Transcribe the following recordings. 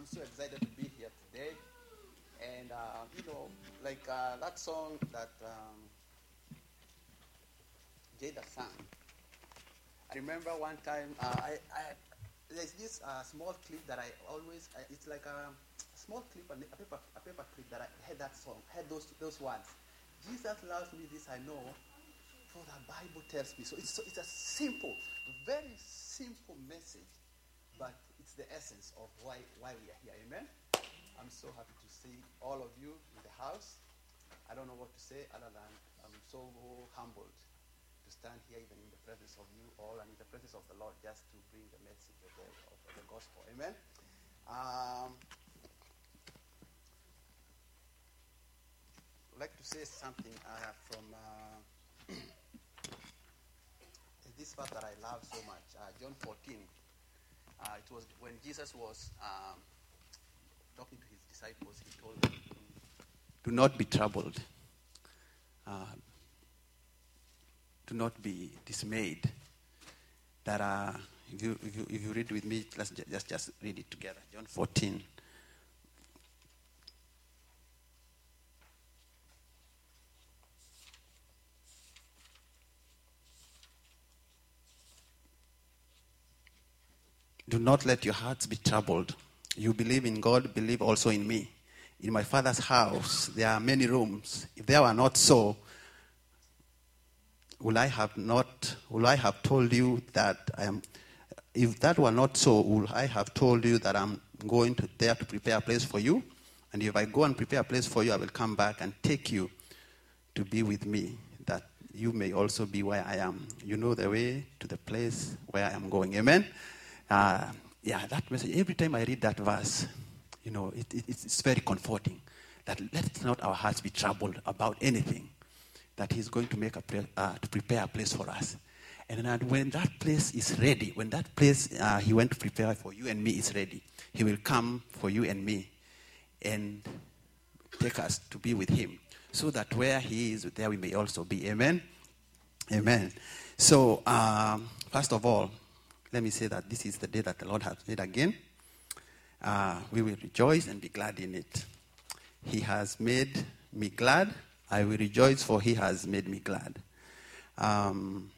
I'm so excited to be here today. And, that song that Jada sang. I remember one time, there's this small clip that I always, it's like a small clip, a paper clip that I heard that song, heard those words. Jesus loves me, this I know, for the Bible tells me. So it's a simple, very simple message, but it's the essence of why we are here. Amen? I'm so happy to see all of you in the house. I don't know what to say other than I'm so humbled to stand here even in the presence of you all and in the presence of the Lord just to bring the message of the gospel. Amen? I'd like to say something from this verse that I love so much, John 14. It was when Jesus was talking to his disciples, he told them, do not be troubled. Do not be dismayed. That if you read with me, let's just read it together. John 14. Do not let your hearts be troubled. You believe in God, believe also in me. In my Father's house there are many rooms. If there were not so, will I have told you that I am? If that were not so, will I have told you that I'm going there to prepare a place for you? And if I go and prepare a place for you, I will come back and take you to be with me, that you may also be where I am. You know the way to the place where I am going. Amen? That message, every time I read that verse, it's very comforting. That let not our hearts be troubled about anything. That he's going to make to prepare a place for us. And then when that place is ready, when that place he went to prepare for you and me is ready, he will come for you and me and take us to be with him. So that where he is, there we may also be. Amen? Amen. So, first of all, let me say that this is the day that the Lord has made again. We will rejoice and be glad in it. He has made me glad. I will rejoice, for he has made me glad. I'd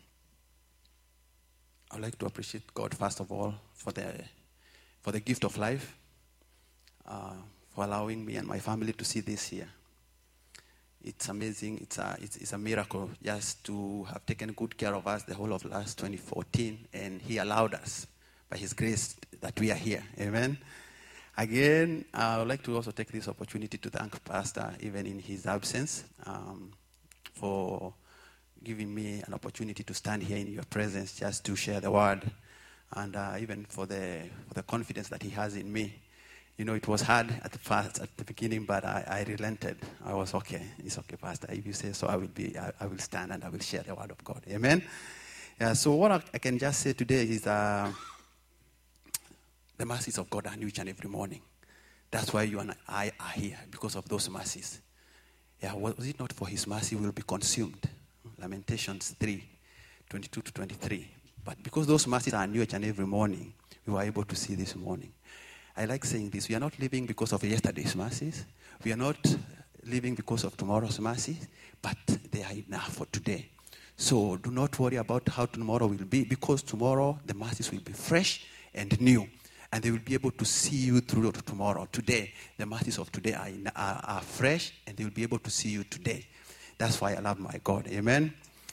like to appreciate God, first of all, for the gift of life, for allowing me and my family to see this year. It's amazing. It's a miracle just to have taken good care of us the whole of last 2014, and he allowed us, by his grace, that we are here. Amen. Again, I would like to also take this opportunity to thank Pastor, even in his absence, for giving me an opportunity to stand here in your presence just to share the word, and even for the confidence that he has in me. It was hard at the beginning, but I relented. I was okay. It's okay, Pastor. If you say so, I will stand and I will share the word of God. Amen. So what I can just say today is the mercies of God are new each and every morning. That's why you and I are here, because of those mercies. Was it not for his mercy, we will be consumed. Lamentations 3:22-23. But because those mercies are new each and every morning, we were able to see this morning. I like saying this. We are not living because of yesterday's mercies. We are not living because of tomorrow's mercies, but they are enough for today. So do not worry about how tomorrow will be, because tomorrow the mercies will be fresh and new, and they will be able to see you through tomorrow. Today, the mercies of today are fresh, and they will be able to see you today. That's why I love my God. Amen.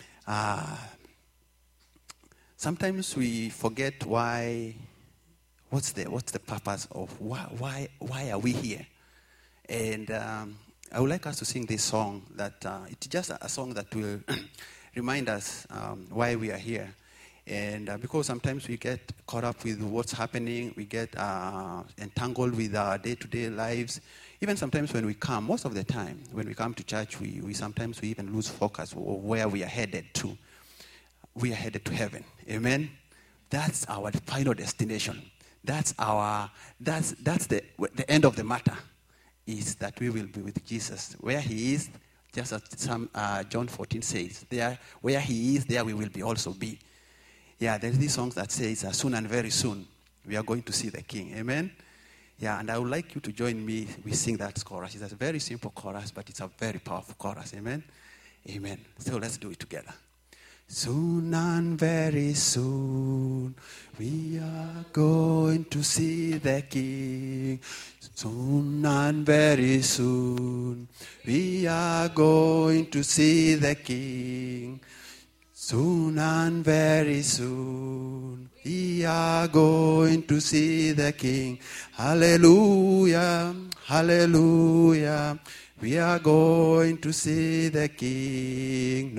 Sometimes we forget why. What's the purpose of why are we here? And I would like us to sing this song. That it's just a song that will remind us why we are here. And because sometimes we get caught up with what's happening, we get entangled with our day-to-day lives. Even sometimes when we come, most of the time when we come to church, we sometimes even lose focus of where we are headed to. We are headed to heaven. Amen. That's our final destination. That's the end of the matter, is that we will be with Jesus. Where he is, just as John 14 says, there where he is, there we will be also be. There's these songs that says, soon and very soon, we are going to see the King. Amen? Yeah, and I would like you to join me. We sing that chorus. It's a very simple chorus, but it's a very powerful chorus. Amen? Amen. So let's do it together. Soon and very soon we are going to see the King. Soon and very soon we are going to see the King. Soon and very soon we are going to see the King. Hallelujah, hallelujah. We are going to see the King.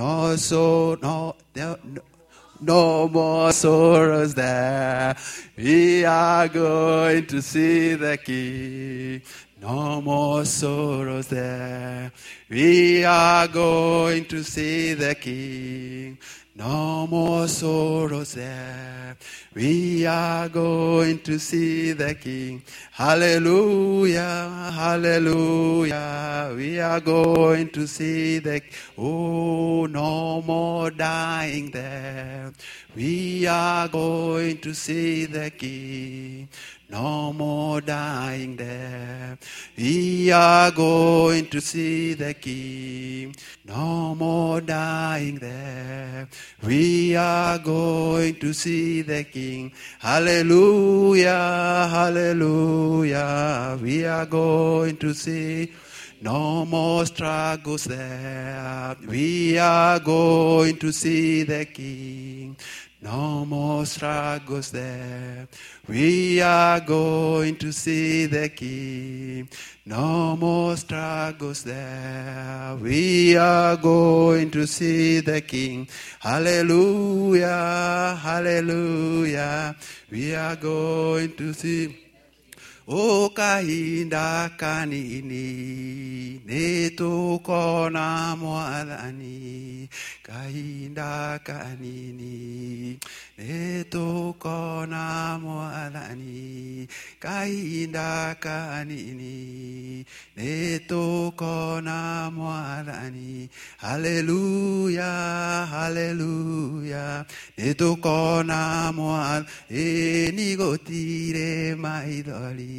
No more sorrows there. We are going to see the King. No more sorrows there. We are going to see the King. No more sorrows there. We are going to see the King. Hallelujah, hallelujah. We are going to see the King. Oh, no more dying there. We are going to see the King. No more dying there. We are going to see the King. No more dying there. We are going to see the King. Hallelujah, hallelujah. We are going to see. No more struggles there. We are going to see the King. No more struggles there. We are going to see the King. No more struggles there. We are going to see the King. Hallelujah, hallelujah. We are going to see. O kahinda kanini netukona mwathani. Kahinda kanini netukona mwathani. Kahinda kanini netukona mwathani. Hallelujah, hallelujah. Netukona mwathani nigotire maithori.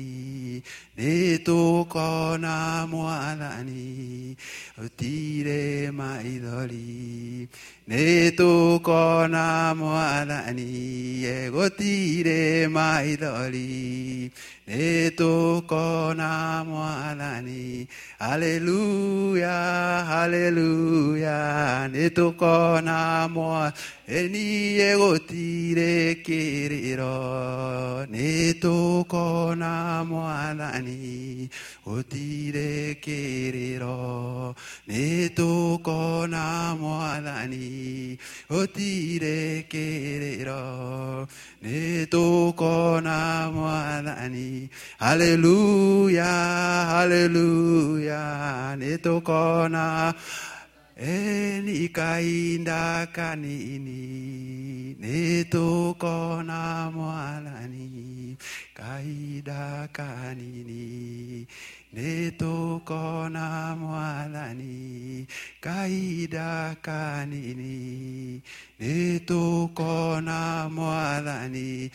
Netukona mwathani utire maithori. Netukona mwathani egotire maithori. Netukona mwathani. Hallelujah, hallelujah. Netukona mwathani egotire kiriro. Netukona mwathani utire kiriro. Netukona mwathani utire kiriro. Netukona mwathani. Hallelujah, hallelujah. Netukona eni kainda kanini. Netukona mwathani kainda kanini. Netukona mwathani kainda kanini. Netukona mwathani.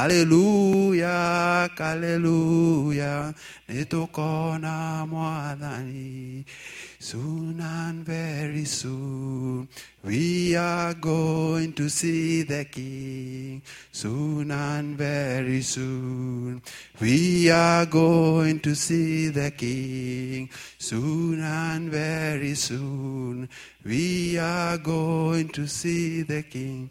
Hallelujah, hallelujah. Netukona mwathani. Soon and very soon we are going to see the King. Soon and very soon we are going to see the King. Soon and very soon we are going to see the King.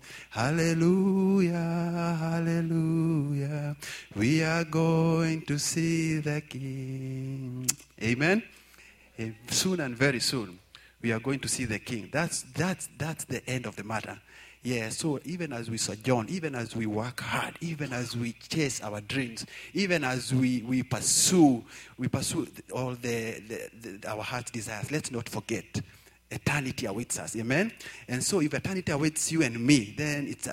Hallelujah, hallelujah. We are going to see the King. Amen. Soon and very soon, we are going to see the King. That's the end of the matter. Yeah, so even as we sojourn, even as we work hard, even as we chase our dreams, even as we pursue all our heart's desires, let's not forget eternity awaits us. Amen. And so if eternity awaits you and me, then it's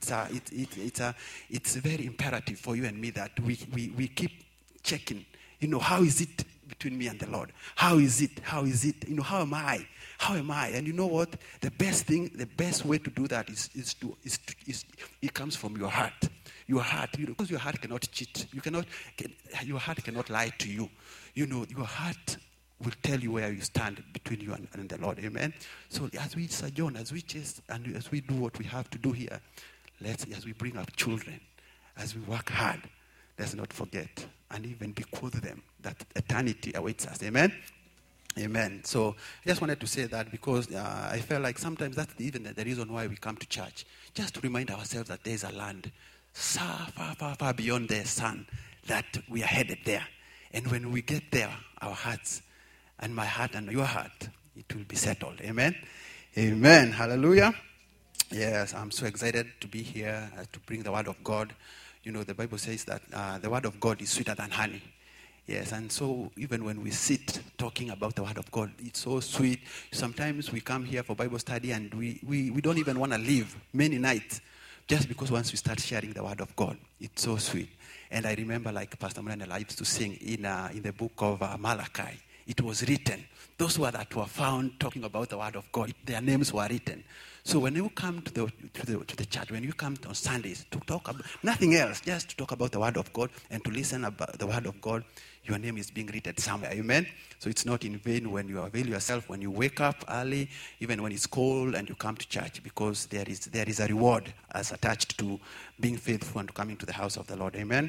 very imperative for you and me that we keep checking. How is it between me and the Lord? How is it? How am I? How am I? And you know what? The best way to do that is it comes from your heart. Your heart, because your heart cannot cheat. Your heart cannot lie to you. Your heart will tell you where you stand between you and the Lord. Amen. So as we sojourn, as we chase, and as we do what we have to do here, as we bring up children, as we work hard, let's not forget and even bequeath them that eternity awaits us. Amen. Amen. So I just wanted to say that because I felt like sometimes that's even the reason why we come to church. Just to remind ourselves that there is a land far, far, far, far beyond the sun, that we are headed there. And when we get there, our hearts, and my heart and your heart, it will be settled. Amen. Amen. Hallelujah. Yes, I'm so excited to be here to bring the word of God. The Bible says that the word of God is sweeter than honey. Yes, and so even when we sit talking about the word of God, it's so sweet. Sometimes we come here for Bible study and we don't even want to leave many nights, just because once we start sharing the word of God, it's so sweet. And I remember, like Pastor Mulana used to sing in the book of Malachi, it was written. Those that were found talking about the word of God, their names were written. So when you come to the church, when you come on Sundays to talk about nothing else, just to talk about the word of God and to listen about the word of God, your name is being written somewhere. Amen. So it's not in vain when you avail yourself, when you wake up early, even when it's cold, and you come to church, because there is a reward as attached to being faithful and to coming to the house of the Lord. Amen.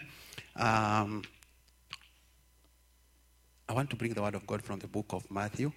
I want to bring the word of God from the book of Matthew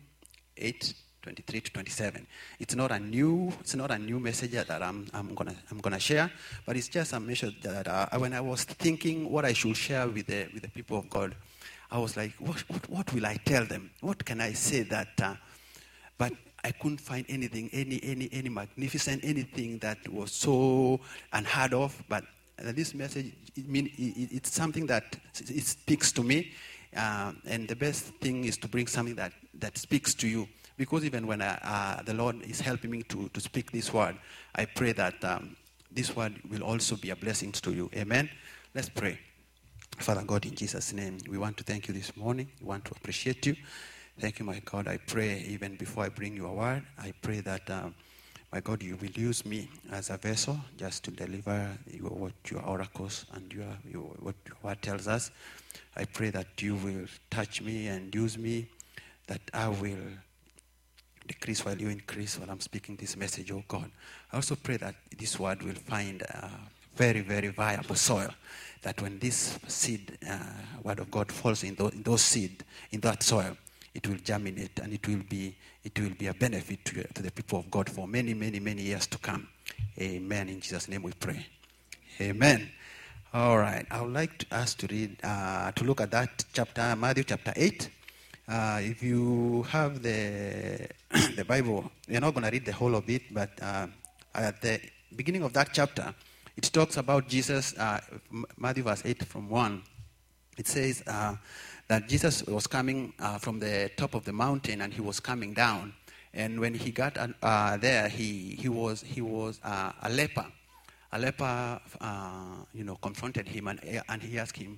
8:23 to 27. It's not a new message that I'm gonna share, but it's just a message that when I was thinking what I should share with the people of God, I was like, what will I tell them? What can I say that? But I couldn't find anything, any magnificent, anything that was so unheard of. But this message, it's something that it speaks to me. And the best thing is to bring something that speaks to you. Because even when the Lord is helping me to speak this word, I pray that this word will also be a blessing to you. Amen. Let's pray. Father God, in Jesus' name, we want to thank you this morning. We want to appreciate you. Thank you, my God. I pray even before I bring you a word, I pray that, my God, you will use me as a vessel just to deliver what your oracles and what your word tells us. I pray that you will touch me and use me, that I will decrease while you increase while I'm speaking this message, oh God. I also pray that this word will find very, very viable soil, that when this seed, word of God, falls in those seed, in that soil, it will germinate and it will be a benefit to the people of God for many, many, many years to come. Amen. In Jesus' name we pray. Amen. All right. I would like us to read, to look at that chapter, Matthew chapter 8. If you have the Bible, you're not going to read the whole of it, but at the beginning of that chapter, it talks about Jesus, Matthew verse 8 from 1. It says that Jesus was coming from the top of the mountain, and he was coming down. And when he got there, he was a leper. A leper, confronted him, and he asked him,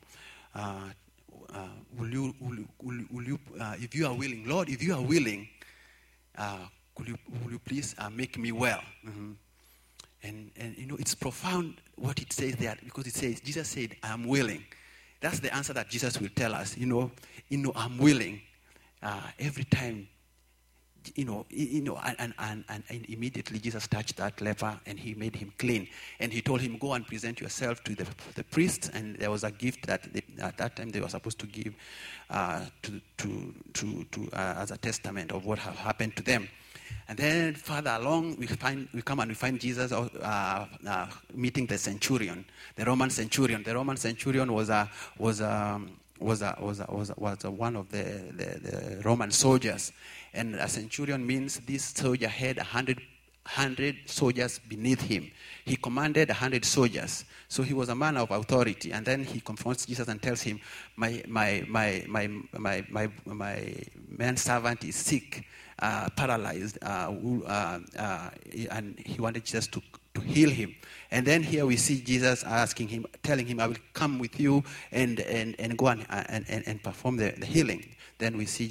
will you, if you are willing, Lord, if you are willing, will you please make me well? Mm-hmm. And it's profound what it says there, because it says, Jesus said, I am willing. That's the answer that Jesus will tell us. I'm willing. Every time, and immediately Jesus touched that leper and he made him clean. And he told him, go and present yourself to the priests. And there was a gift that at that time they were supposed to give as a testament of what had happened to them. And then further along, we come and we find Jesus meeting the centurion, the Roman centurion. The Roman centurion was one of the Roman soldiers. And a centurion means this soldier had 100 soldiers beneath him. He commanded 100 soldiers. So he was a man of authority. And then he confronts Jesus and tells him, my manservant is sick, paralyzed, and he wanted Jesus to heal him. And then here we see Jesus telling him, I will come with you and go and perform the healing. Then we see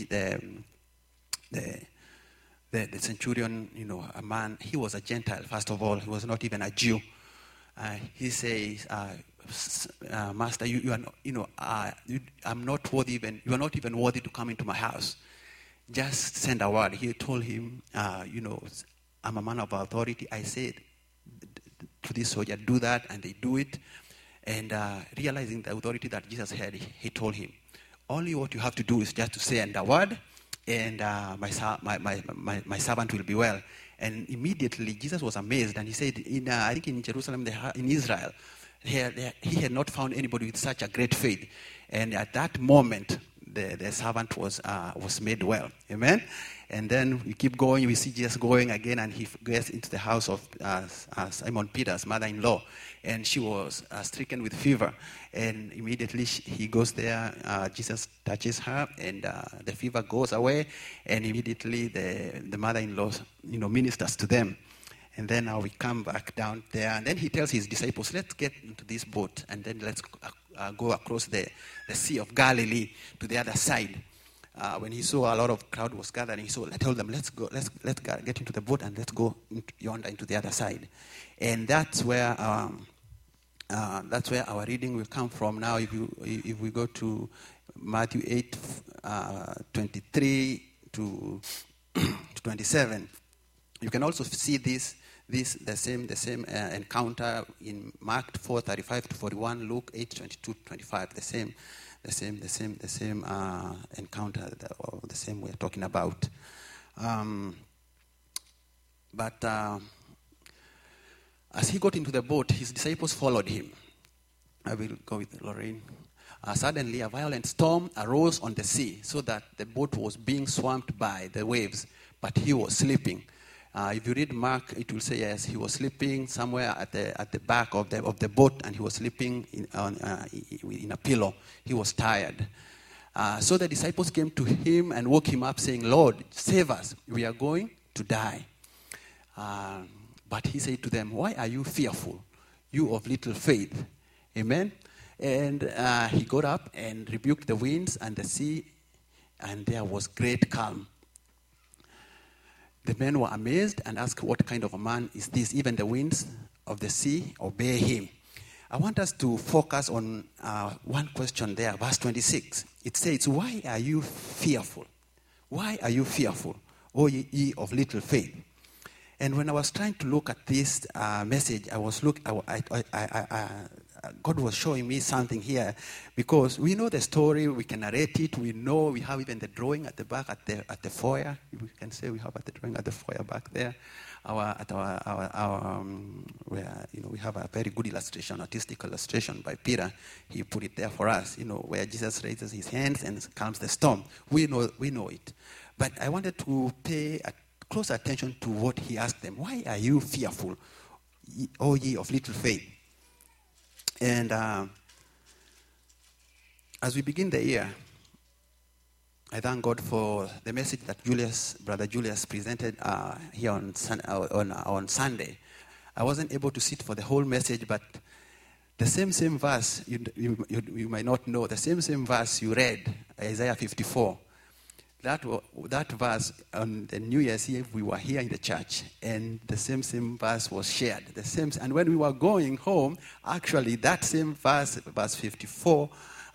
the centurion, a man, he was a Gentile, first of all. He was not even a Jew. he says, Master, you are not, I'm not worthy even, you are not even worthy to come into my house. Just send a word. He told him, I'm a man of authority. I said to this soldier, do that, and they do it. And realizing the authority that Jesus had, he told him, only what you have to do is just to say a word, and my servant will be well. And immediately Jesus was amazed, and he said, I think in Jerusalem, in Israel, he had not found anybody with such a great faith. And at that moment, the servant was made well. Amen? And then we keep going. We see Jesus going again, and he gets into the house of Simon Peter's mother-in-law. And she was stricken with fever. And immediately he goes there. Jesus touches her, and the fever goes away. And immediately the mother-in-law, ministers to them. And then now we come back down there. And then he tells his disciples, let's get into this boat, and then let's go across the Sea of Galilee to the other side. When he saw a lot of crowd was gathering, he told them, let's get into the boat and let's go yonder into the other side. And that's where our reading will come from now. If we go to Matthew 8, 23 to 27, you can also see the same encounter in Mark 4:35 to 41, Luke 8:22 to 25. The same encounter, the same we're talking about. But as he got into the boat, his disciples followed him. I will go with Lorraine. Suddenly, a violent storm arose on the sea, so that the boat was being swamped by the waves, but he was sleeping. If you read Mark, it will say, yes, he was sleeping somewhere at the back of the boat, and he was sleeping in a pillow. He was tired. So the disciples came to him and woke him up, saying, Lord, save us. We are going to die. But he said to them, why are you fearful, you of little faith? Amen? And he got up and rebuked the winds and the sea, and there was great calm. The men were amazed and asked, what kind of a man is this? Even the winds of the sea obey him. I want us to focus on one question there, verse 26. It says, why are you fearful? Why are you fearful, O ye of little faith? And when I was trying to look at this message, God was showing me something here, because we know the story, we can narrate it, we know, we have even the drawing at the back at the foyer. We can say we have the drawing at the foyer back there. Where we have a very good illustration, artistic illustration by Peter. He put it there for us. Where Jesus raises his hands and calms the storm. We know it, but I wanted to pay close attention to what he asked them. Why are you fearful, O ye of little faith? And as we begin the year, I thank God for the message that Brother Julius presented here on Sunday. I wasn't able to sit for the whole message, but the same verse, you might not know, the same verse you read, Isaiah 54, that verse on the New Year's Eve, we were here in the church, and the same verse was shared. And when we were going home, actually that same verse 54,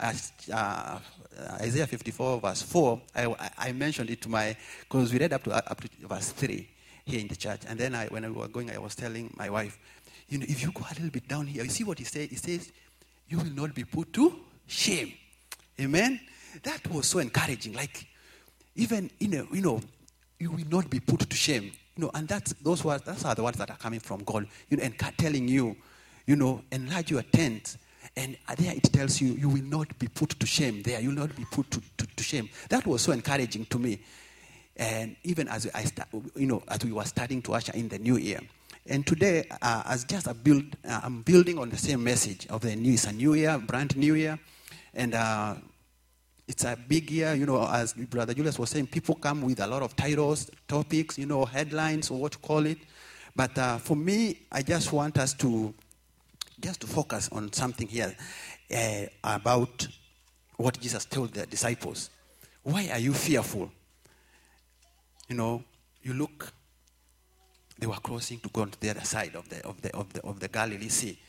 Isaiah 54 verse 4, I mentioned it because we read up to verse 3 here in the church. And then when we were going, I was telling my wife, if you go a little bit down here, you see what he said? He says, you will not be put to shame. Amen? That was so encouraging. Like, even, you will not be put to shame. And those are the words that are coming from God, and telling you, enlarge your tent. And there it tells you, you will not be put to shame there. You will not be put to shame. That was so encouraging to me. And even as as we were starting to usher in the new year. And today, I'm building on the same message of the new. It's a new year, brand new year. And it's a big year, as Brother Julius was saying, people come with a lot of titles, topics, headlines, or what you call it. But for me, I just want us to focus on something here about what Jesus told the disciples. Why are you fearful? You look, they were crossing to go on to the other side of the Galilee Sea.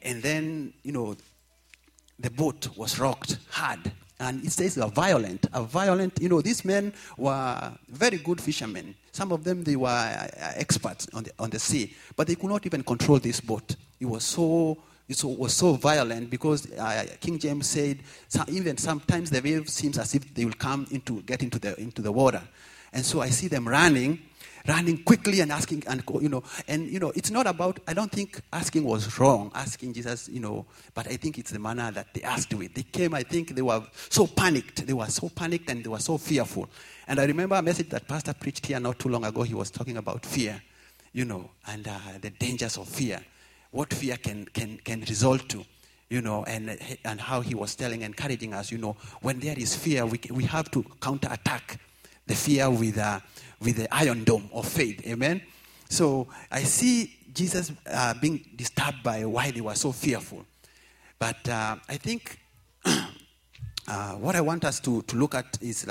And then, the boat was rocked hard. And it says they were violent. These men were very good fishermen. Some of them, they were experts on the sea. But they could not even control this boat. It was so violent because King James said, even sometimes the waves seems as if they will get into the water. And so I see them running quickly and asking, it's not about, I don't think asking was wrong, asking Jesus, but I think it's the manner that they asked with. They came, I think they were so panicked. They were so panicked and they were so fearful. And I remember a message that Pastor preached here not too long ago. He was talking about fear, and the dangers of fear, what fear can result to. And how he was encouraging us, when there is fear, we have to counterattack the fear with the iron dome of faith. Amen? So I see Jesus being disturbed by why they were so fearful. But I think what I want us to look at is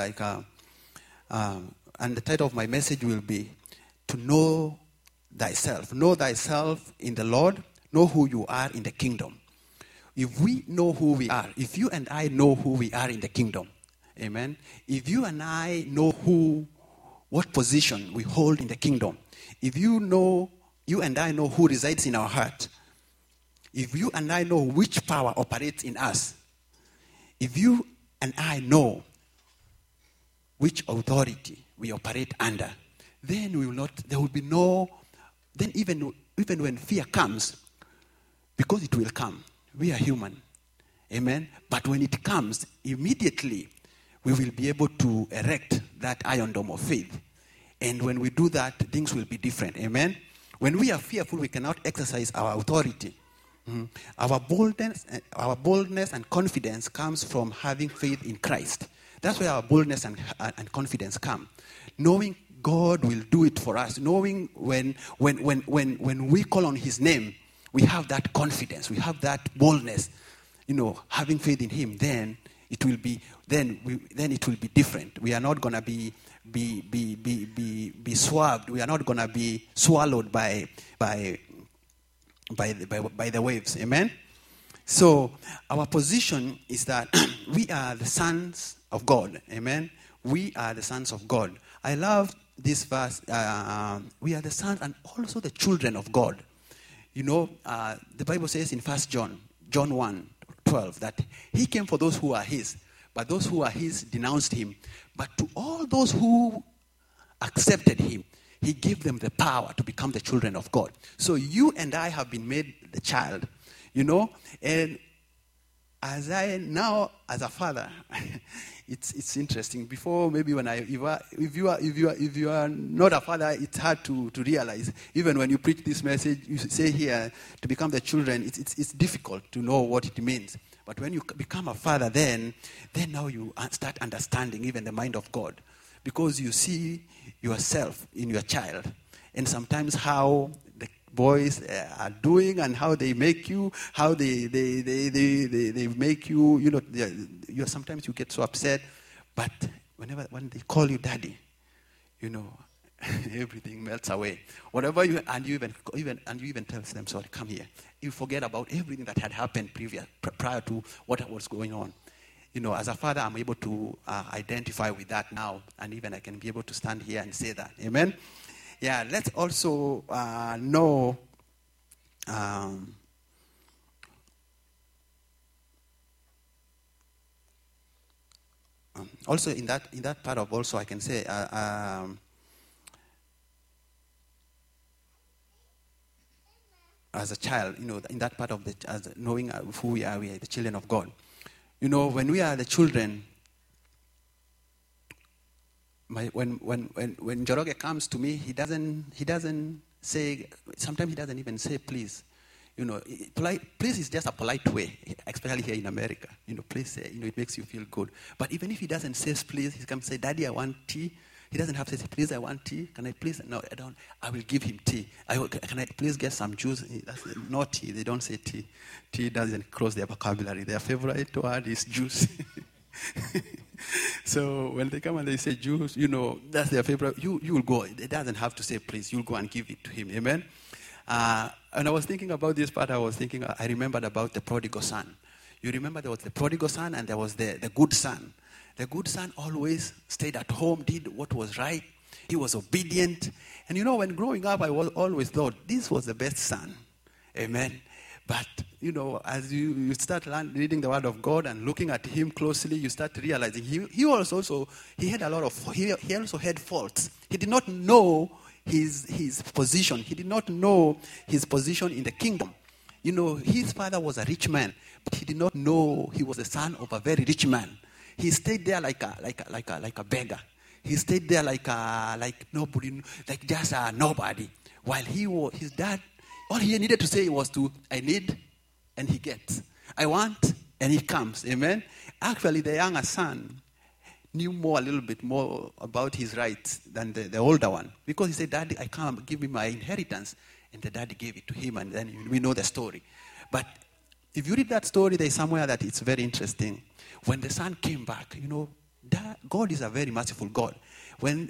and the title of my message will be, to know thyself. Know thyself in the Lord. Know who you are in the kingdom. If we know who we are, if you and I know who we are in the kingdom, amen. If you and I know what position we hold in the kingdom, if you and I know who resides in our heart, if you and I know which power operates in us, if you and I know which authority we operate under, then then even when fear comes, because it will come, we are human, amen. But when it comes, immediately we will be able to erect that iron dome of faith. And when we do that, things will be different. Amen? When we are fearful, we cannot exercise our authority. Our boldness and confidence comes from having faith in Christ. That's where our boldness and confidence come. Knowing God will do it for us. Knowing when we call on his name, we have that confidence. We have that boldness. Having faith in him, then it will be different. We are not going to be swamped. We are not going to be swallowed by the waves. Amen. So our position is that we are the sons of God. Amen. We are the sons of God. I love this verse. We are the sons and also the children of God. The Bible says in 1 John 1:12 that he came for those who are his, but those who are his denounced him. But to all those who accepted him, he gave them the power to become the children of God. So you and I have been made the child, and as a father, it's interesting. Before, maybe if you are not a father, it's hard to realize. Even when you preach this message, you say here to become the children. It's difficult to know what it means. But when you become a father, then now you start understanding even the mind of God, because you see yourself in your child, and sometimes how the boys are doing and how they make you, how they make you. Sometimes you get so upset, but when they call you daddy, everything melts away. Whatever you even tell them, sorry, come here. You forget about everything that had happened prior to what was going on. As a father, I'm able to identify with that now, and even I can be able to stand here and say that. Amen. Yeah. Let's also know. Also, in that part of also, I can say. As a child, in that part of knowing who we are the children of God. When we are the children, when Njoroge comes to me, he doesn't say. Sometimes he doesn't even say please. Please is just a polite way, especially here in America. Please, it makes you feel good. But even if he doesn't say please, he comes say, "Daddy, I want tea." He doesn't have to say, "Please, I want tea. Can I please?" No, I don't. I will give him tea. Can I please get some juice? That's not tea. They don't say tea. Tea doesn't cross their vocabulary. Their favorite word is juice. So when they come and they say juice, that's their favorite. You will go. It doesn't have to say please. You'll go and give it to him. Amen. And I was thinking about this part. I remembered about the prodigal son. You remember there was the prodigal son and there was the good son. The good son always stayed at home, did what was right. He was obedient. And you know, when growing up, I always thought this was the best son. Amen. But, you know, as you start reading the Word of God and looking at him closely, you start realizing he also had faults. He did not know his position. He did not know his position in the kingdom. You know, his father was a rich man, but he did not know he was the son of a very rich man. He stayed there like a beggar. He stayed there like nobody, like just a nobody. While his dad, all he needed to say was I need, and he gets. I want, and he comes. Amen. Actually, the younger son knew a little bit more about his rights than the older one, because he said, "Daddy, I can't give me my inheritance," and the daddy gave it to him, and then we know the story. But if you read that story, there's somewhere that it's very interesting. When the son came back, you know, God is a very merciful God. When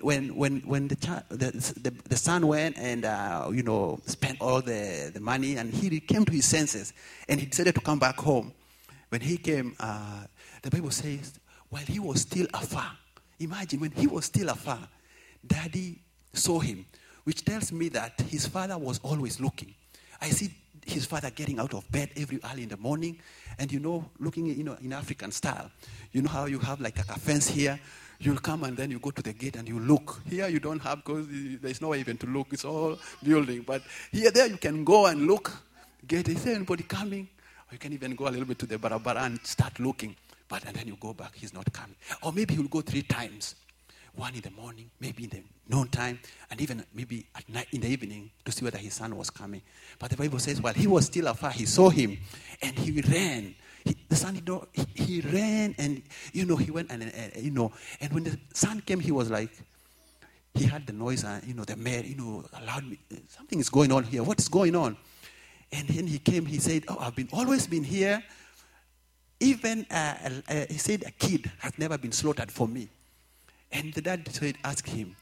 the son went and spent all the money, and he came to his senses, and he decided to come back home. When he came, the Bible says, while he was still afar. Imagine, when he was still afar, Daddy saw him, which tells me that his father was always looking. I see his father getting out of bed every early in the morning, and looking in African style. You know how you have like a fence here? You'll come and then you go to the gate and you look. Here you don't have, because there's no way even to look. It's all building. But there you can go and look. Gate, is there anybody coming? Or you can even go a little bit to the barabara and start looking. And then you go back, he's not coming. Or maybe you'll go 3 times. One in the morning, maybe in the noon time, and even maybe at night in the evening to see whether his son was coming. But the Bible says while he was still afar, he saw him and he ran. The son, he ran, and he went and and when the son came, he was like, he heard the noise, the mayor, allowed me, something is going on here. What is going on? And then he came, he said, I've always been here. Even, he said, a kid has never been slaughtered for me. And the dad said, ask him,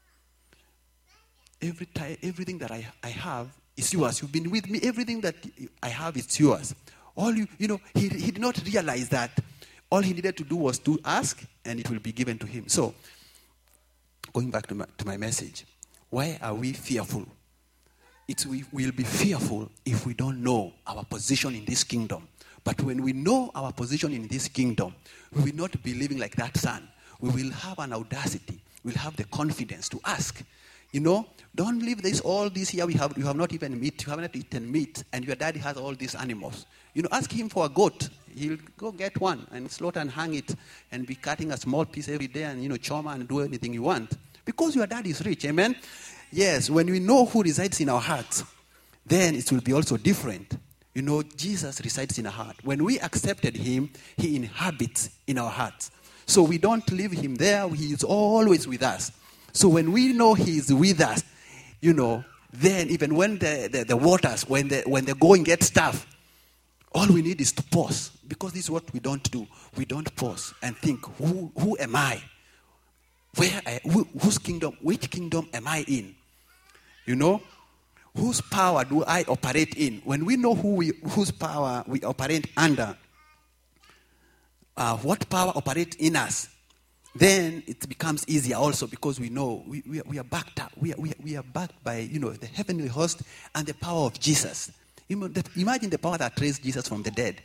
everything that I have is yours. You've been with me. Everything that I have is yours. He did not realize that all he needed to do was to ask, and it will be given to him. So, going back to my message, why are we fearful? We will be fearful if we don't know our position in this kingdom. But when we know our position in this kingdom, we will not be living like that son. We will have an audacity. We'll have the confidence to ask. Don't leave all this here. You have not even meat. You have not eaten meat, and your daddy has all these animals. Ask him for a goat. He'll go get one and slaughter and hang it, and be cutting a small piece every day, and choma and do anything you want, because your dad is rich. Amen. Yes. When we know who resides in our hearts, then it will be also different. Jesus resides in our heart. When we accepted him, he inhabits in our hearts. So we don't leave him there. He is always with us. So when we know he is with us, then even when the waters, when the going gets tough, all we need is to pause. Because this is what we don't do. We don't pause and think, who am I? Which kingdom am I in? Whose power do I operate in? When we know whose power we operate under, what power operates in us, then it becomes easier also, because we know we are backed up. We are backed by the heavenly host and the power of Jesus. Imagine the power that raised Jesus from the dead.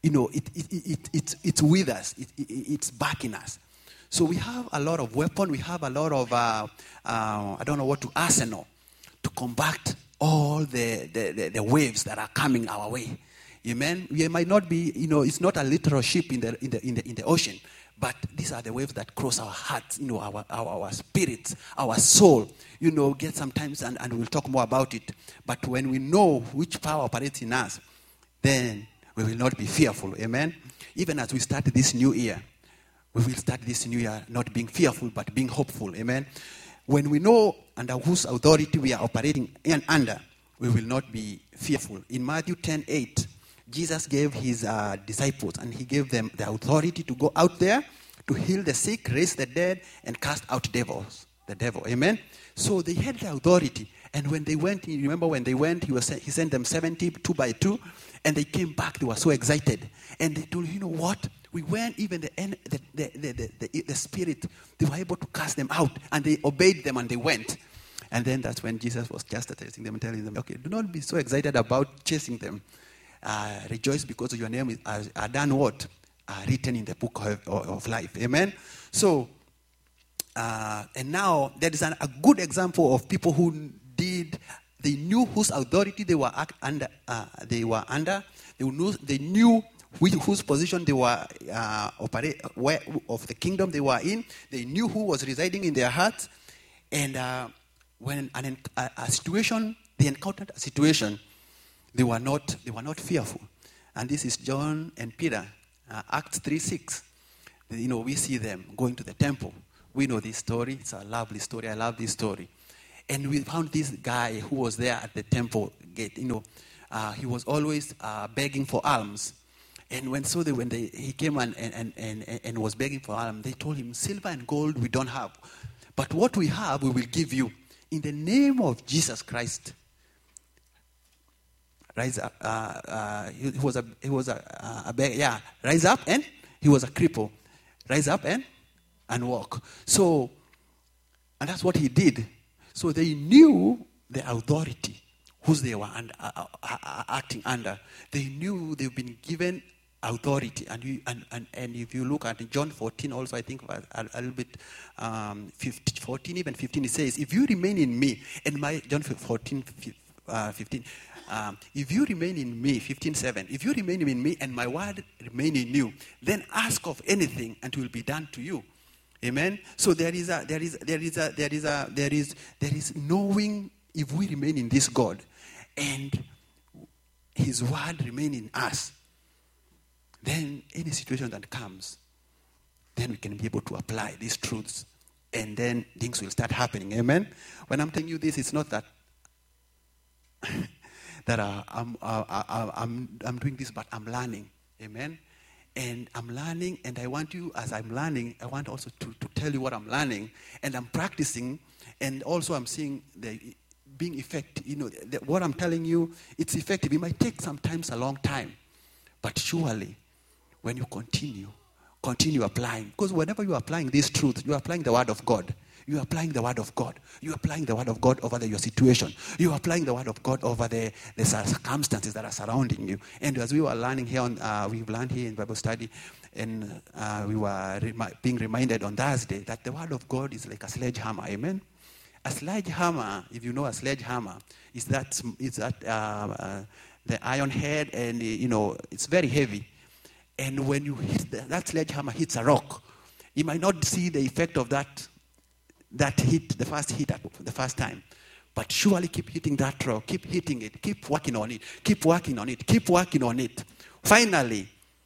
It's with us. It's backing us. So we have a lot of weapon. We have a lot of arsenal to combat all the waves that are coming our way. Amen. We might not be, it's not a literal ship in the ocean, but these are the waves that cross our hearts, our spirits, our soul. Get sometimes, and we'll talk more about it. But when we know which power operates in us, then we will not be fearful. Amen. Even as we start this new year, we will start this new year not being fearful, but being hopeful. Amen. When we know under whose authority we are operating under, we will not be fearful. In Matthew 10:8, Jesus gave his disciples, and he gave them the authority to go out there to heal the sick, raise the dead, and cast out devils. the devil. Amen? So they had the authority. And when they went, you remember when they went, he sent them 70, 2 by 2. And they came back. They were so excited. And they told, you know what? We went, even the spirit, they were able to cast them out. And they obeyed them and they went. And then that's when Jesus was chastising them and telling them, okay, do not be so excited about chasing them. Rejoice because your name are done what? Written in the book of life. Amen? So, and now there is a good example of people who they knew whose authority they were under. They knew whose position they were of the kingdom they were in. They knew who was residing in their hearts. And when a situation, they encountered a situation, they were not fearful. And this is John and Peter, Acts 3:6. You know, we see them going to the temple. We know this story. It's a lovely story. I love this story. And we found this guy who was there at the temple gate. You know, he was always begging for alms. And when he came and was begging for alms, they told him, silver and gold we don't have. But what we have, we will give you. In the name of Jesus Christ. Rise up. He was a beggar. Yeah, rise up, and he was a cripple. Rise up and walk. So, and that's what he did. So they knew the authority, whose they were acting under. They knew they've been given authority. And if you look at John 14 also, I think a little bit, 14, even 15, it says, if you remain in me, and John 14, 15, if you remain in me, 15:7, if you remain in me and my word remain in you, then ask of anything and it will be done to you. Amen. So there is knowing if we remain in this God and his word remain in us, then any situation that comes, then we can be able to apply these truths and then things will start happening. Amen. When I'm telling you this, it's not that I'm doing this, but I'm learning. Amen. And I'm learning, and I want you, as I'm learning, I want also to tell you what I'm learning, and I'm practicing, and also I'm seeing the being effective. You know, what I'm telling you, it's effective. It might take sometimes a long time, but surely, when you continue applying, because whenever you're applying this truth, you're applying the word of God. You're applying the word of God. You're applying the word of God over your situation. You're applying the word of God over the circumstances that are surrounding you. And as we were learning here, we've learned here in Bible study, and we were being reminded on Thursday that the word of God is like a sledgehammer. Amen? A sledgehammer, if you know a sledgehammer, is that the iron head, and it's very heavy. And when you hit that sledgehammer hits a rock, you might not see the effect of that hit, the first hit at the first time. But surely keep hitting that rock, keep hitting it, keep working on it, keep working on it, keep working on it. Finally,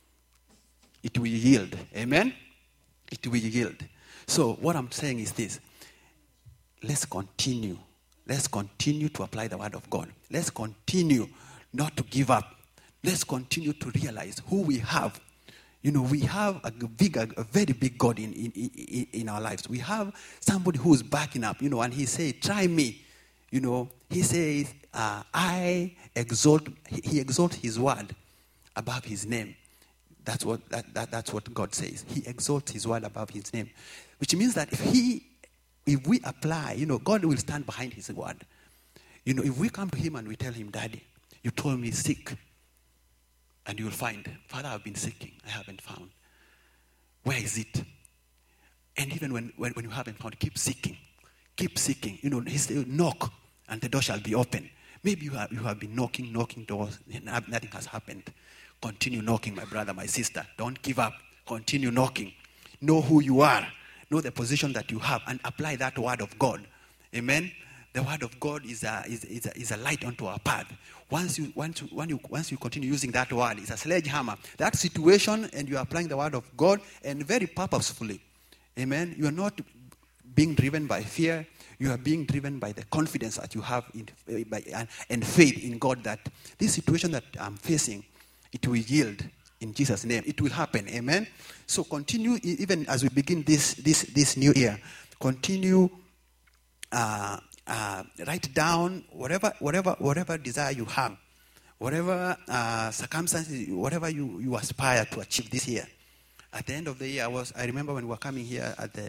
it will yield. Amen? It will yield. So what I'm saying is this. Let's continue. Let's continue to apply the word of God. Let's continue not to give up. Let's continue to realize who we have. You know, we have a very big God in our lives. We have somebody who's backing up, and he said, try me. He says, he exalts his word above his name. That's what God says. He exalts his word above his name. Which means that if we apply, God will stand behind his word. If we come to him and we tell him, Daddy, you told me sick. And you will find, Father, I've been seeking. I haven't found. Where is it? And even when you haven't found, keep seeking. Keep seeking. He said, knock, and the door shall be open. Maybe you have been knocking doors, and nothing has happened. Continue knocking, my brother, my sister. Don't give up. Continue knocking. Know who you are. Know the position that you have, and apply that word of God. Amen? The word of God is a light onto our path. Once you continue using that word, it's a sledgehammer. That situation, and you're applying the word of God, and very purposefully. Amen. You are not being driven by fear. You are being driven by the confidence that you have and faith in God that this situation that I'm facing, it will yield in Jesus' name. It will happen. Amen. So continue, even as we begin this new year, continue write down whatever desire you have, whatever circumstances, whatever you aspire to achieve this year. At the end of the year, I remember when we were coming here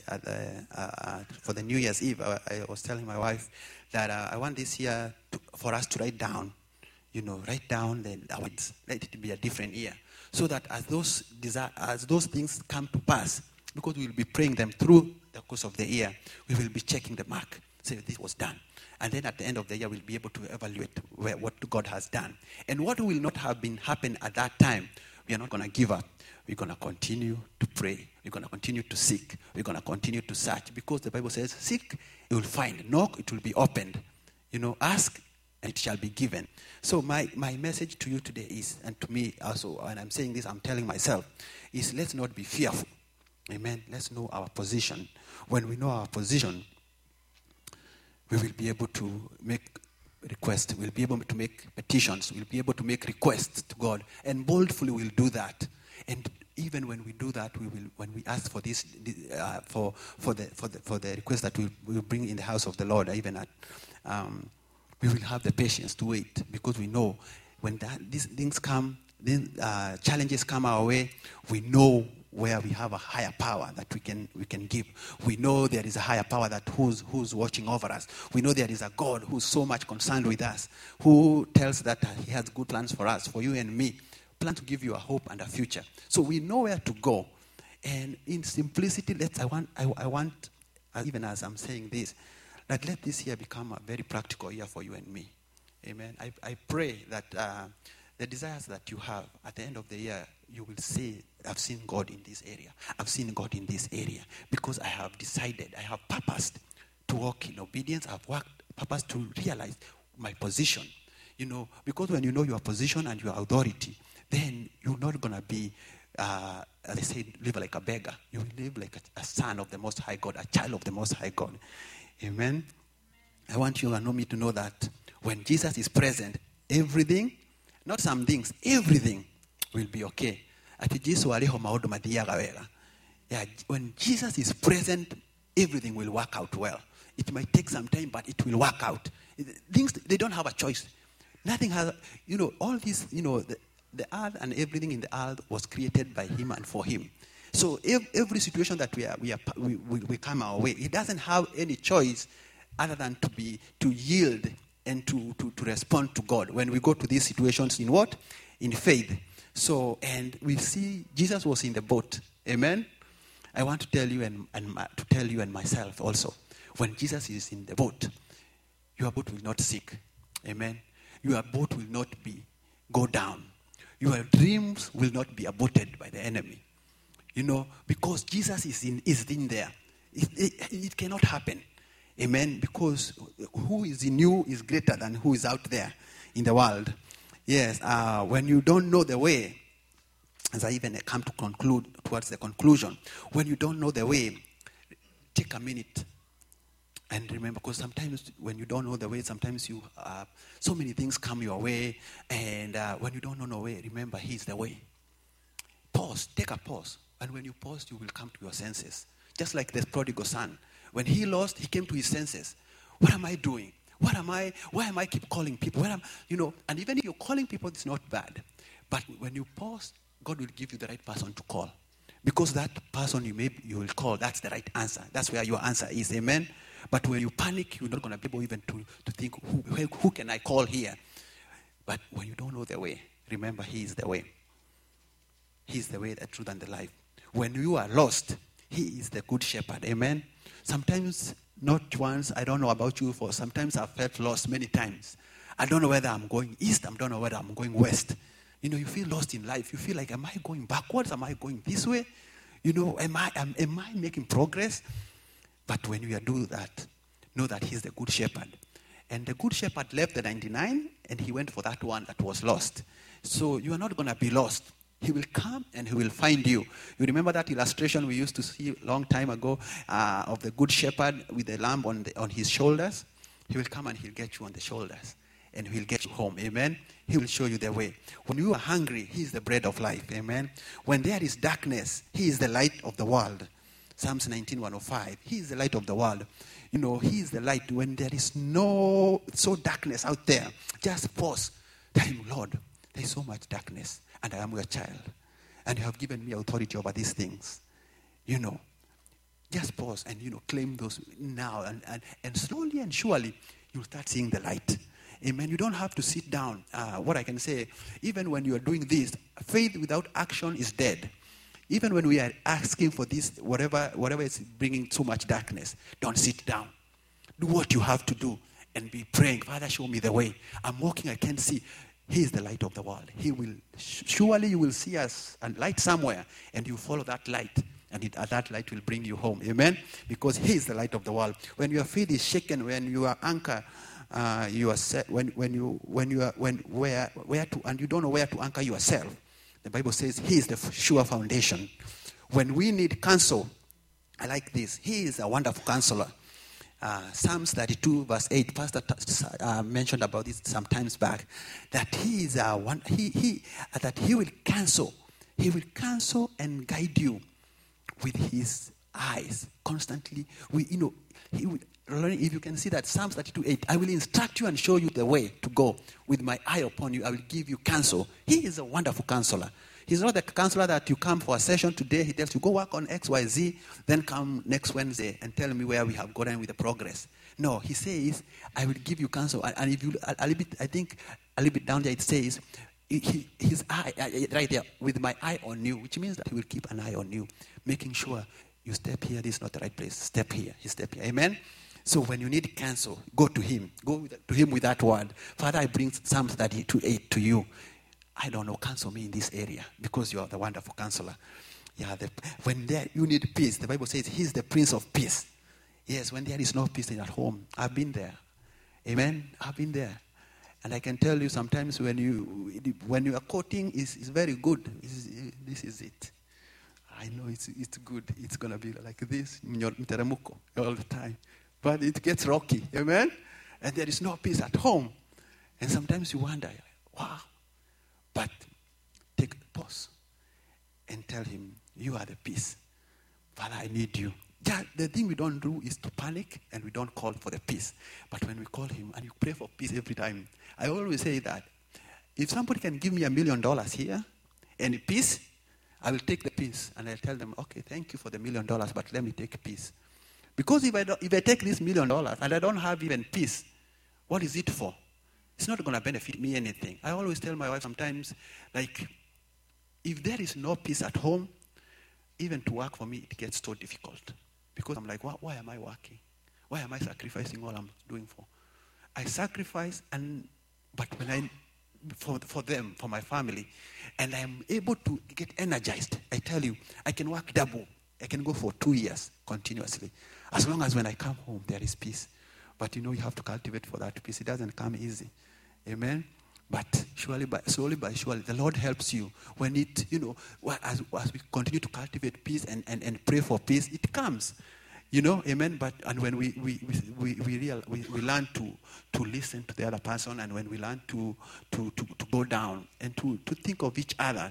for the New Year's Eve, I was telling my wife that I want this year for us to write down our needs. Let it be a different year, so that as those things come to pass, because we will be praying them through the course of the year, we will be checking the mark, say this was done. And then at the end of the year, we'll be able to evaluate what God has done. And what will not have been happen at that time, we are not going to give up. We're going to continue to pray. We're going to continue to seek. We're going to continue to search. Because the Bible says, seek, you will find. Knock, it will be opened. Ask, and it shall be given. So my message to you today is, and to me also, and I'm saying this, I'm telling myself, is let's not be fearful. Amen. Let's know our position. When we know our position, we will be able to make requests. We'll be able to make petitions. We'll be able to make requests to God. And boldly we'll do that. And even when we do that, when we ask for this, for the request that we will bring in the house of the Lord, even we will have the patience to wait, because we know when these things come, challenges come our way, we know where we have a higher power that we can give. We know there is a higher power that who's watching over us. We know there is a God who's so much concerned with us, who tells that he has good plans for us, for you and me. Plan to give you a hope and a future. So we know where to go. And in simplicity, I want, even as I'm saying this, that let this year become a very practical year for you and me. Amen. I pray that the desires that you have at the end of the year, you will say, I've seen God in this area. I've seen God in this area. Because I have decided, I have purposed to walk in obedience. I've purposed to realize my position. Because when you know your position and your authority, then you're not going to be, they say, live like a beggar. You will live like a son of the Most High God, a child of the Most High God. Amen. I want you and me to know that when Jesus is present, everything, not some things, everything will be okay. When Jesus is present, everything will work out well. It might take some time, but it will work out. Things, they don't have a choice. Nothing has, all this, the earth and everything in the earth was created by him and for him. So every situation that we come our way, it doesn't have any choice other than to yield and to respond to God. When we go to these situations in what? In faith. So, and we see Jesus was in the boat. Amen. I want to tell you to tell you and myself also, when Jesus is in the boat, your boat will not sink. Amen. Your boat will not go down. Your dreams will not be aborted by the enemy. Because Jesus is in there. It cannot happen. Amen. Because who is in you is greater than who is out there in the world. Yes. When you don't know the way, as I even come to conclude towards the conclusion, when you don't know the way, take a minute and remember, because sometimes when you don't know the way, sometimes so many things come your way, and when you don't know the way, remember He's the way. Pause, take a pause, and when you pause, you will come to your senses. Just like the prodigal son, when he lost, he came to his senses. What am I doing? Why am I keep calling people? And even if you're calling people, it's not bad. But when you pause, God will give you the right person to call, because that person you will call, that's the right answer. That's where your answer is. Amen. But when you panic, you're not going to be able even to think, who can I call here? But when you don't know the way, remember He is the way. He is the way, the truth, and the life. When you are lost, He is the good shepherd. Amen. Sometimes, not once, I don't know about you, sometimes I've felt lost many times. I don't know whether I'm going east, I don't know whether I'm going west. You feel lost in life. You feel like, am I going backwards? Am I going this way? Am I making progress? But when you do that, know that He's the good shepherd. And the good shepherd left the 99 and he went for that one that was lost. So you are not going to be lost. He will come and He will find you. You remember that illustration we used to see a long time ago of the good shepherd with the lamb on his shoulders? He will come and He'll get you on the shoulders and He'll get you home. Amen. He will show you the way. When you are hungry, He is the bread of life. Amen. When there is darkness, He is the light of the world. Psalms 19:105. He is the light of the world. He is the light. When there is no darkness out there, just pause. Tell him, Lord, there is so much darkness, and I am your child. And you have given me authority over these things. Just pause and, claim those now. And slowly and surely, you'll start seeing the light. Amen. You don't have to sit down. What I can say, even when you are doing this, faith without action is dead. Even when we are asking for this, whatever is bringing too much darkness, don't sit down. Do what you have to do and be praying. Father, show me the way. I'm walking, I can't see. He is the light of the world. He will, surely you will see us a light somewhere, and you follow that light, and that light will bring you home. Amen? Because he is the light of the world. When your faith is shaken, when you are anchored, you are set, and you don't know where to anchor yourself, the Bible says he is the sure foundation. When we need counsel, I like this. He is a wonderful counselor. Psalms 32 verse 8, Pastor mentioned about this some times back, that he is that he will counsel. He will counsel and guide you with his eyes constantly. He will, if you can see that Psalms 32:8, I will instruct you and show you the way to go. With my eye upon you, I will give you counsel. He is a wonderful counselor. He's not the counselor that you come for a session today. He tells you, go work on X, Y, Z, then come next Wednesday and tell me where we have gotten with the progress. No, he says, I will give you counsel. And if you, a little bit down there, it says, his eye, right there, with my eye on you, which means that he will keep an eye on you, making sure you step here, this is not the right place. Step here, he step here. Amen? So when you need counsel, go to him. Go to him with that word. Father, I bring Psalms 32:8 to you. I don't know, counsel me in this area, because you are the wonderful counselor. Yeah, when you need peace, the Bible says he's the Prince of Peace. Yes, when there is no peace at home, I've been there. Amen? I've been there. And I can tell you sometimes when you are quoting is very good. This is it. I know it's good. It's going to be like this, mteremuko, all the time. But it gets rocky. Amen? And there is no peace at home. And sometimes you wonder, wow. But take a pause and tell him, you are the peace. Father, I need you. Yeah, the thing we don't do is to panic, and we don't call for the peace. But when we call him and you pray for peace every time, I always say that if somebody can give me $1 million here and peace, I will take the peace. And I'll tell them, okay, thank you for the $1 million, but let me take peace. Because if I take this $1 million and I don't have even peace, what is it for? It's not going to benefit me anything. I always tell my wife sometimes, like, if there is no peace at home, even to work for me, it gets so difficult. Because I'm like, why am I working? Why am I sacrificing all I'm doing for? I sacrifice, but when for them, for my family, and I'm able to get energized, I tell you, I can work double. I can go for 2 years continuously. As long as when I come home, there is peace. But you have to cultivate for that peace. It doesn't come easy. Amen? But slowly by surely, the Lord helps you. When as we continue to cultivate peace and pray for peace, it comes. Amen? And when we learn to listen to the other person, and when we learn to go down and to think of each other,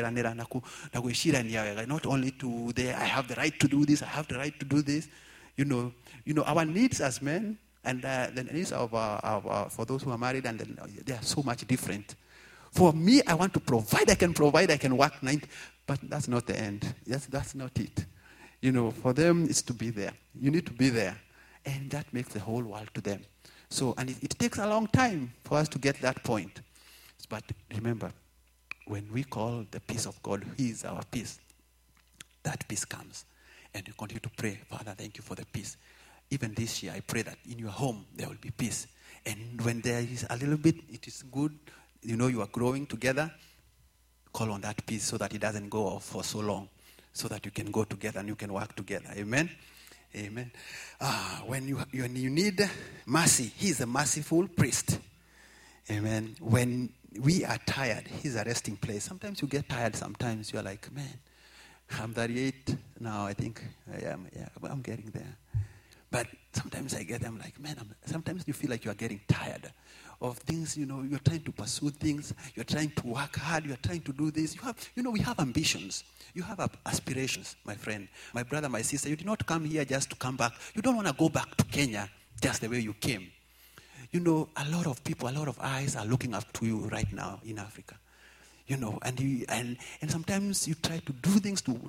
not only I have the right to do this, I have the right to do this. Our needs as men, and the needs of for those who are married, and they are so much different. For me, I want to provide. I can work 90, but that's not the end. That's not it. For them, it's to be there. You need to be there, and that makes the whole world to them. So, and it takes a long time for us to get that point. But remember, when we call the peace of God, He is our peace. That peace comes, and you continue to pray, Father, thank you for the peace. Even this year, I pray that in your home, there will be peace. And when there is a little bit, it is good, you are growing together, call on that peace so that it doesn't go off for so long, so that you can go together and you can work together. Amen? Amen. When you need mercy, He's a merciful priest. Amen. When we are tired, He's a resting place. Sometimes you get tired, sometimes you're like, man, I'm 38 now, I think I'm getting there. But sometimes I'm like, man, sometimes you feel like you are getting tired of things, you're trying to pursue things, you're trying to work hard, you're trying to do this. We have ambitions. You have aspirations, my friend, my brother, my sister. You did not come here just to come back. You don't want to go back to Kenya just the way you came. A lot of people, a lot of eyes are looking up to you right now in Africa. And sometimes you try to do things to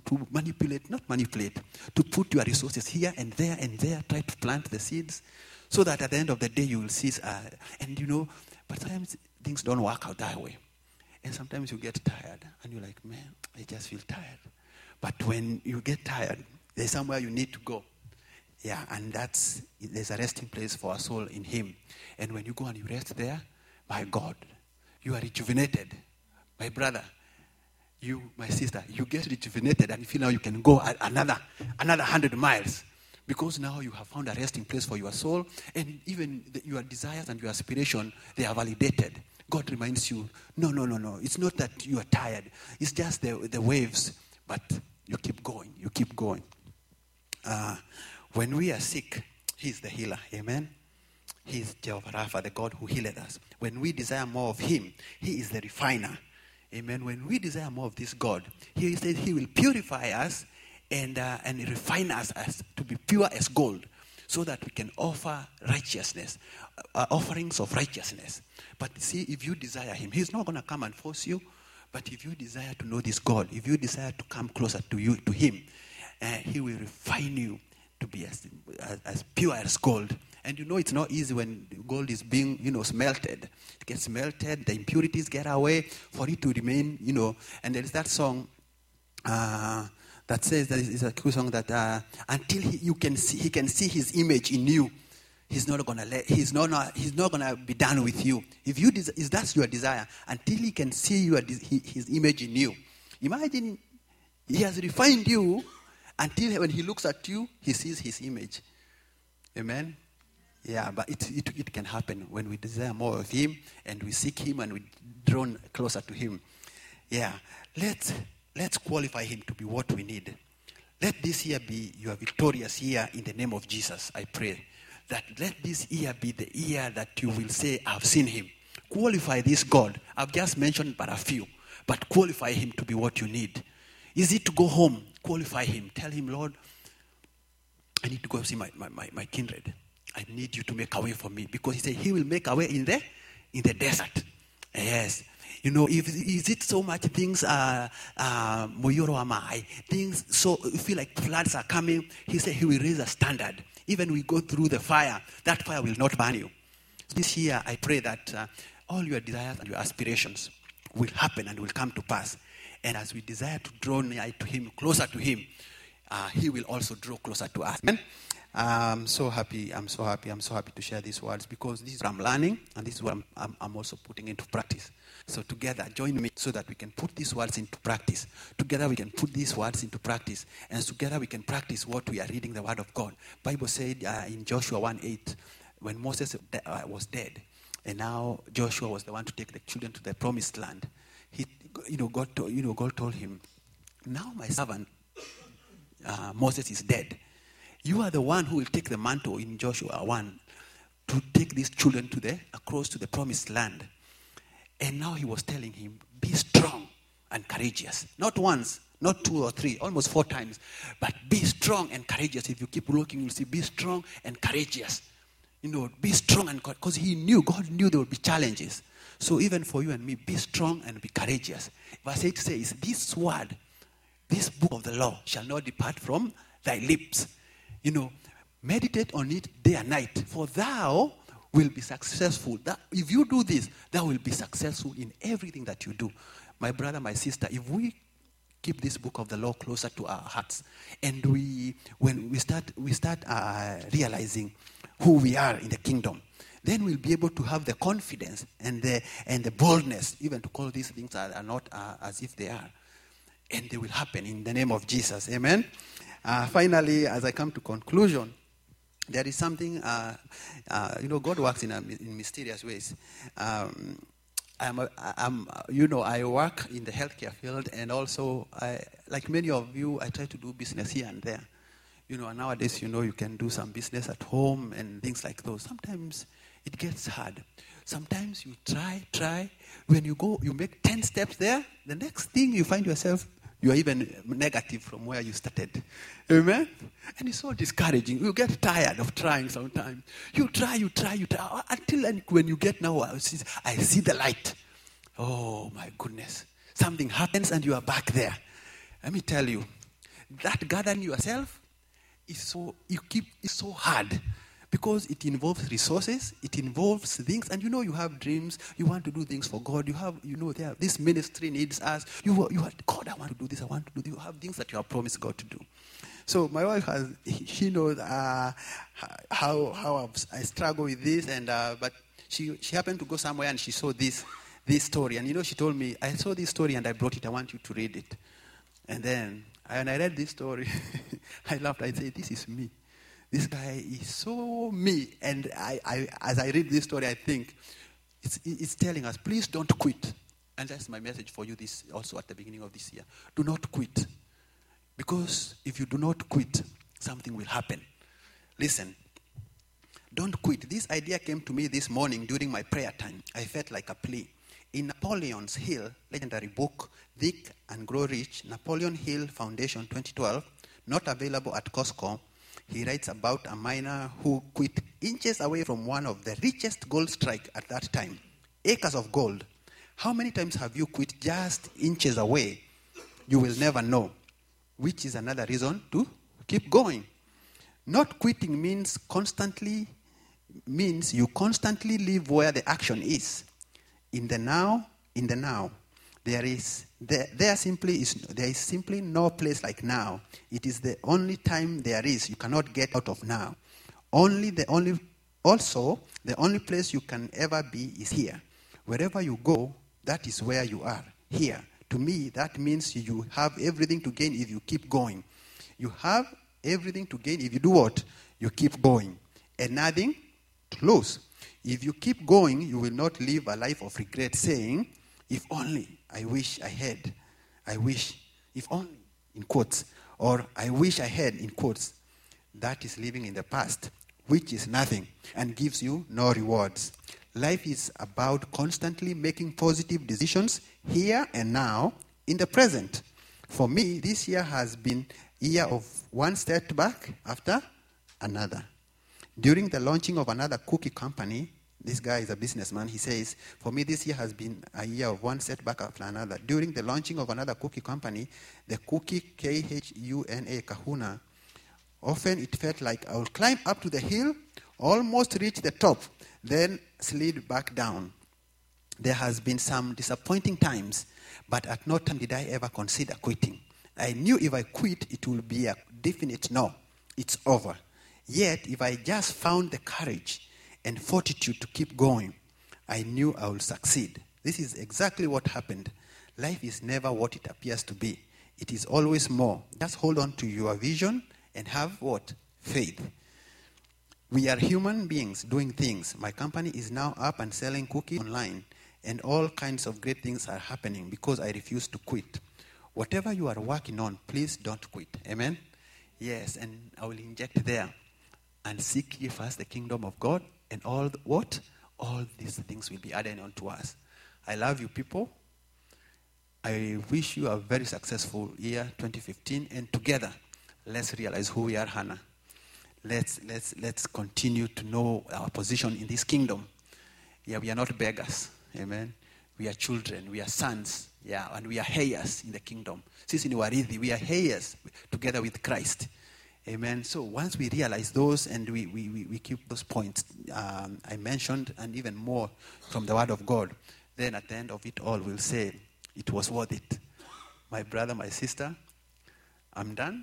to put your resources here and there, try to plant the seeds, so that at the end of the day you will see. But sometimes things don't work out that way. And sometimes you get tired, and you're like, man, I just feel tired. But when you get tired, there's somewhere you need to go. Yeah, and there's a resting place for a soul in Him. And when you go and you rest there, my God, you are rejuvenated. My brother, you, my sister, you get rejuvenated and you feel now you can go another 100 miles. Because now you have found a resting place for your soul, and even your desires and your aspiration, they are validated. God reminds you, no. It's not that you are tired. It's just the waves, but you keep going. When we are sick, He's the healer. Amen? He's Jehovah Rapha, the God who healed us. When we desire more of Him, He is the refiner. Amen? When we desire more of this God, He says He will purify us and refine us as to be pure as gold, so that we can offer righteousness, offerings of righteousness. But see, if you desire Him, He's not going to come and force you. But if you desire to know this God, if you desire to come closer to Him, He will refine you to be as pure as gold. And it's not easy when gold is being, smelted. It gets melted, the impurities get away for it to remain, And there is that song that says that it's a cool song that until he can see His image in you, He's not gonna be done with you. If that's your desire, until He can see His image in you. Imagine He has refined you until when He looks at you, He sees His image. Amen. Yeah, but it can happen when we desire more of Him and we seek Him and we draw closer to Him. Yeah, let's qualify Him to be what we need. Let this year be your victorious year in the name of Jesus, I pray. That let this year be the year that you will say, I've seen Him. Qualify this God. I've just mentioned but a few. But qualify Him to be what you need. Is it to go home? Qualify Him. Tell Him, Lord, I need to go see my kindred. I need you to make a way for me. Because He said He will make a way in the desert. Yes. Is it so much things moyoro amai, things so you feel like floods are coming? He said He will raise a standard. Even we go through the fire, that fire will not burn you. This year, I pray that all your desires and your aspirations will happen and will come to pass. And as we desire to draw near to Him, closer to Him, He will also draw closer to us. Amen? I'm so happy to share these words, because this is what I'm learning, and this is what I'm also putting into practice. So together, join me so that we can put these words into practice. Together we can put these words into practice. And together we can practice what we are reading, the Word of God. Bible said in Joshua 1:8, when Moses was dead, and now Joshua was the one to take the children to the promised land. God told him, now my servant Moses is dead. You are the one who will take the mantle in Joshua 1 to take these children across to the promised land. And now He was telling him, be strong and courageous. Not once, not 2 or 3, almost 4 times. But be strong and courageous. If you keep looking, you'll see, be strong and courageous. Be strong and courageous. Because God knew there would be challenges. So even for you and me, be strong and be courageous. Verse 8 says, this word, this book of the law shall not depart from thy lips. Meditate on it day and night. For thou will be successful. That if you do this, thou will be successful in everything that you do. My brother, my sister, if we keep this book of the law closer to our hearts, and when we start realizing who we are in the kingdom, then we'll be able to have the confidence and the boldness even to call these things are not as if they are. And they will happen in the name of Jesus. Amen. Finally, as I come to conclusion, there is something, God works in mysterious ways. I work in the healthcare field, and also, like many of you, I try to do business here and there. Nowadays, you can do some business at home and things like those. Sometimes it gets hard. Sometimes you try. When you go, you make 10 steps there. The next thing you find yourself, you are even negative from where you started. Amen? And it's so discouraging. You get tired of trying sometimes. You try. Until when you get now, I see the light. Oh my goodness. Something happens and you are back there. Let me tell you, that gathering yourself is so hard. Because it involves resources, it involves things, and you have dreams, you want to do things for God, this ministry needs us, God, I want to do this, you have things that you have promised God to do. So my wife she knows how I struggle with this, but she happened to go somewhere and she saw this story, and she told me, I saw this story and I brought it, I want you to read it. And then, when I read this story, I laughed, I said, this is me. This guy is so me. And as I read this story, I think it's telling us, please don't quit. And that's my message for you this also at the beginning of this year. Do not quit. Because if you do not quit, something will happen. Listen, don't quit. This idea came to me this morning during my prayer time. I felt like a plea. In Napoleon's Hill, legendary book, Think and Grow Rich, Napoleon Hill Foundation 2012, not available at Costco, he writes about a miner who quit inches away from one of the richest gold strike at that time. Acres of gold. How many times have you quit just inches away? You will never know. Which is another reason to keep going. Not quitting means you constantly live where the action is. In the now. There is simply no place like now. It is the only time there is. You cannot get out of now. The only place you can ever be is here. Wherever you go, that is where you are. Here. To me, that means you have everything to gain if you keep going. You have everything to gain if you do what? You keep going. And nothing to lose. If you keep going, you will not live a life of regret saying, if only I wish I had. I wish, if only, in quotes. Or I wish I had, in quotes. That is living in the past, which is nothing and gives you no rewards. Life is about constantly making positive decisions here and now in the present. For me, this year has been a year of one step back after another. During the launching of another cookie company, this guy is a businessman. He says, for me, this year has been a year of one setback after another. During the launching of another cookie company, the cookie Kahuna, often it felt like I would climb up to the hill, almost reach the top, then slid back down. There has been some disappointing times, but at no time did I ever consider quitting. I knew if I quit, it would be a definite no. It's over. Yet, if I just found the courage and fortitude to keep going, I knew I would succeed. This is exactly what happened. Life is never what it appears to be. It is always more. Just hold on to your vision and have what? Faith. We are human beings doing things. My company is now up and selling cookies online, and all kinds of great things are happening because I refuse to quit. Whatever you are working on, please don't quit. Amen? Yes, and I will inject there. And seek ye first the kingdom of God, and all these things will be added unto us. I love you people. I wish you a very successful year 2015, and together let's realize who we are, Hannah. Let's continue to know our position in this kingdom. Yeah, we are not beggars. Amen. We are children, we are sons, and we are heirs in the kingdom. Sisi ni warithi, we are heirs together with Christ. Amen. So once we realize those and we keep those points I mentioned and even more from the Word of God, then at the end of it all we'll say, it was worth it. My brother, my sister, I'm done.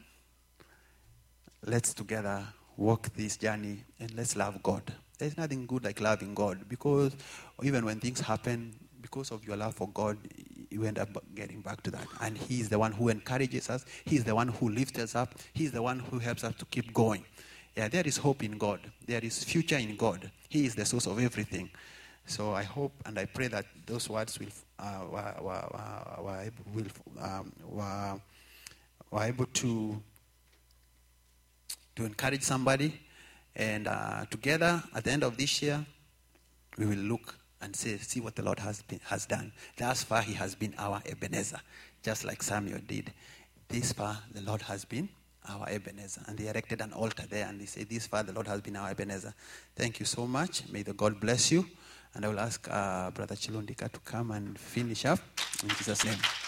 Let's together walk this journey and let's love God. There's nothing good like loving God, because even when things happen, because of your love for God, you end up getting back to that. And He is the one who encourages us. He is the one who lifts us up. He is the one who helps us to keep going. Yeah, there is hope in God. There is future in God. He is the source of everything. So I hope and I pray that those words were able to encourage somebody. And together, at the end of this year, we will look and say, see what the Lord has done. Thus far, he has been our Ebenezer, just like Samuel did. This far, the Lord has been our Ebenezer. And they erected an altar there, and they say, this far, the Lord has been our Ebenezer. Thank you so much. May the God bless you. And I will ask Brother Chilundika to come and finish up in Jesus' name.